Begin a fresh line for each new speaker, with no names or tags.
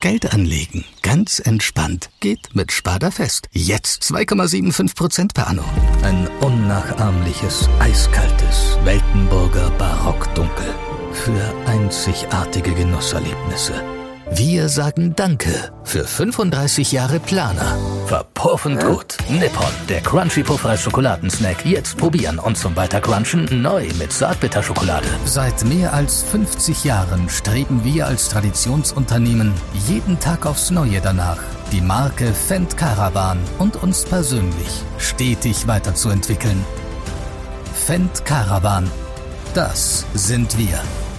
Geld anlegen, ganz entspannt, geht mit Sparda Fest. Jetzt 2,75% per Anno. Ein unnachahmliches, eiskaltes Weltenburger Barockdunkel für einzigartige Genusserlebnisse. Wir sagen Danke für 35 Jahre Planer. Verpuffend gut. Nippon, der Crunchy Puffreis Schokoladensnack. Jetzt probieren und zum Weitercrunchen neu mit Zartbitterschokolade. Seit mehr als 50 Jahren streben wir als Traditionsunternehmen jeden Tag aufs Neue danach, die Marke Fendt Caravan und uns persönlich stetig weiterzuentwickeln. Fendt Caravan, das sind wir.